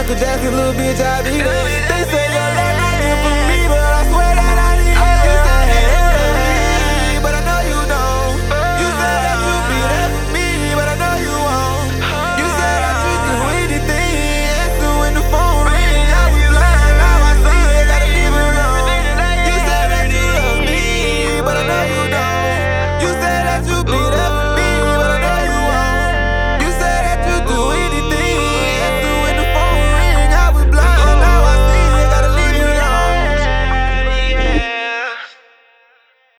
Michael Jackson, little bitch, I be. They say your love not here for me, but I swear that I need you. You said that you love me, but I know you don't. You said that you be there for me, but I know you won't. You said that you do anything, answer when the phone ring. I was blind, now I see it, gotta leave it alone. You said that you love me, but I know you don't. You said that you be